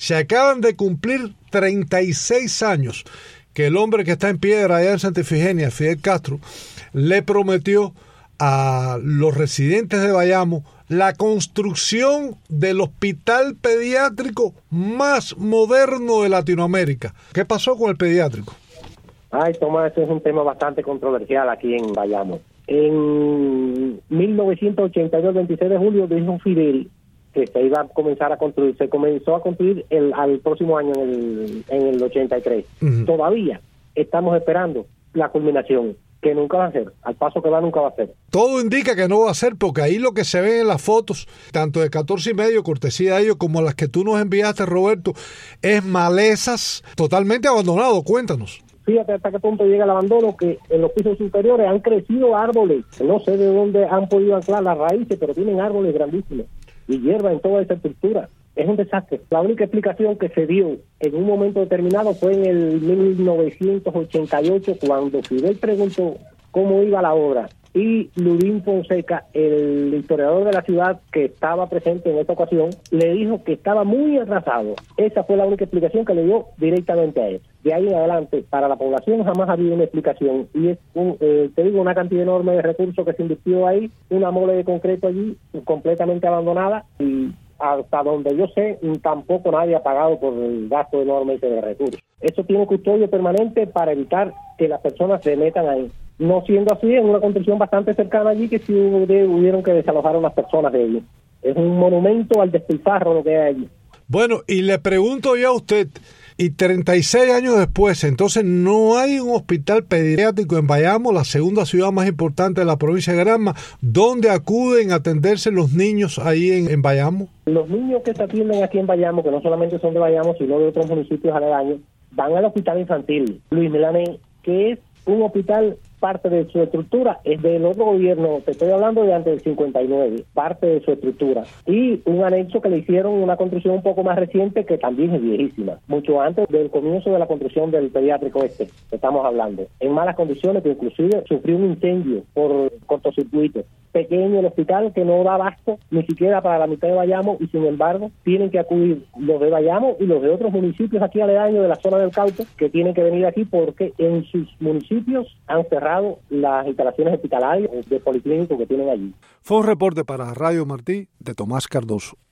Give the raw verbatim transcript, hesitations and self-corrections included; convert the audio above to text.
Se acaban de cumplir treinta y seis años que el hombre que está en piedra allá en Santa Ifigenia, Fidel Castro, le prometió a los residentes de Bayamo la construcción del hospital pediátrico más moderno de Latinoamérica. ¿Qué pasó con el pediátrico? Ay, Tomás, ese es un tema bastante controversial aquí en Bayamo. En mil novecientos ochenta y dos, veintiséis de julio, dijo Fidel que se iba a comenzar a construir. Se comenzó a construir el, al próximo año, en el, en el ochenta y tres. Uh-huh. Todavía estamos esperando la culminación, que nunca va a ser. Al paso que va, nunca va a ser. Todo indica que no va a ser, porque ahí lo que se ve en las fotos, tanto de catorce y medio, cortesía de ellos, como las que tú nos enviaste, Roberto, es malezas totalmente abandonado. Cuéntanos. Fíjate hasta qué punto llega el abandono, que en los pisos superiores han crecido árboles. No sé de dónde han podido anclar las raíces, pero tienen árboles grandísimos y hierba en toda esa estructura. Es un desastre. La única explicación que se dio en un momento determinado fue en el mil novecientos ochenta y ocho, cuando Fidel preguntó cómo iba la obra, y Ludín Fonseca, el historiador de la ciudad que estaba presente en esta ocasión, le dijo que estaba muy atrasado. Esa fue la única explicación que le dio directamente a él. De ahí en adelante, para la población jamás ha habido una explicación, y es, un, eh, te digo, una cantidad enorme de recursos que se invirtió ahí, una mole de concreto allí, completamente abandonada, y hasta donde yo sé, tampoco nadie ha pagado por el gasto enorme ese de recursos. Eso tiene custodio permanente para evitar que las personas se metan ahí. No siendo así, en una construcción bastante cercana allí, que sí hubieron que desalojar a unas personas de allí. Es un monumento al despilfarro lo que hay allí. Bueno, y le pregunto yo a usted, y treinta y seis años después, entonces no hay un hospital pediátrico en Bayamo, la segunda ciudad más importante de la provincia de Granma, donde acuden a atenderse los niños ahí en, en Bayamo. Los niños que se atienden aquí en Bayamo, que no solamente son de Bayamo, sino de otros municipios aledaños, van al hospital infantil Luis Milané, que es un hospital, parte de su estructura es del otro gobierno, te estoy hablando de antes del cincuenta y nueve, parte de su estructura, y un anexo que le hicieron, una construcción un poco más reciente, que también es viejísima, mucho antes del comienzo de la construcción del pediátrico este, que estamos hablando, en malas condiciones, que inclusive sufrió un incendio por cortocircuito. Pequeño el hospital, que no da abasto ni siquiera para la mitad de Bayamo, y sin embargo tienen que acudir los de Bayamo y los de otros municipios aquí aledaños de la zona del Cauca, que tienen que venir aquí porque en sus municipios han cerrado las instalaciones hospitalarias de policlínico que tienen allí. Fue un reporte para Radio Martí de Tomás Cardoso.